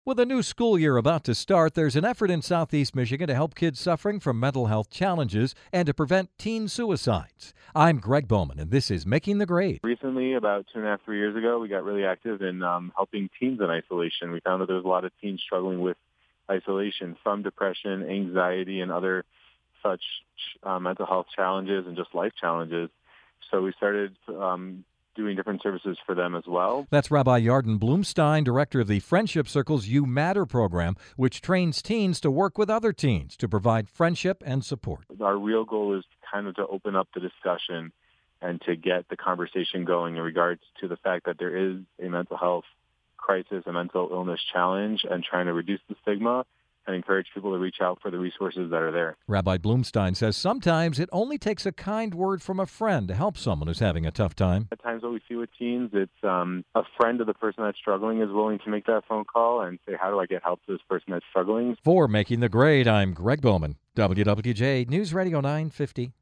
With a new school year about to start, there's an effort in Southeast Michigan to help kids suffering from mental health challenges and to prevent teen suicides. I'm Greg Bowman, and this is Making the Grade. Recently, about 2.5, 3 years ago, we got really active in helping teens in isolation. We found that there was a lot of teens struggling with isolation from depression, anxiety, and other such mental health challenges and just life challenges. So we started doing different services for them as well. That's Rabbi Yarden Blumstein, director of the Friendship Circle's You Matter program, which trains teens to work with other teens to provide friendship and support. Our real goal is kind of to open up the discussion and to get the conversation going in regards to the fact that there is a mental health crisis, a mental illness challenge, and trying to reduce the stigma and encourage people to reach out for the resources that are there. Rabbi Blumstein says sometimes it only takes a kind word from a friend to help someone who's having a tough time. At times what we see with teens, it's a friend of the person that's struggling is willing to make that phone call and say, how do I get help to this person that's struggling? For Making the Grade, I'm Greg Bowman, WWJ News Radio 950.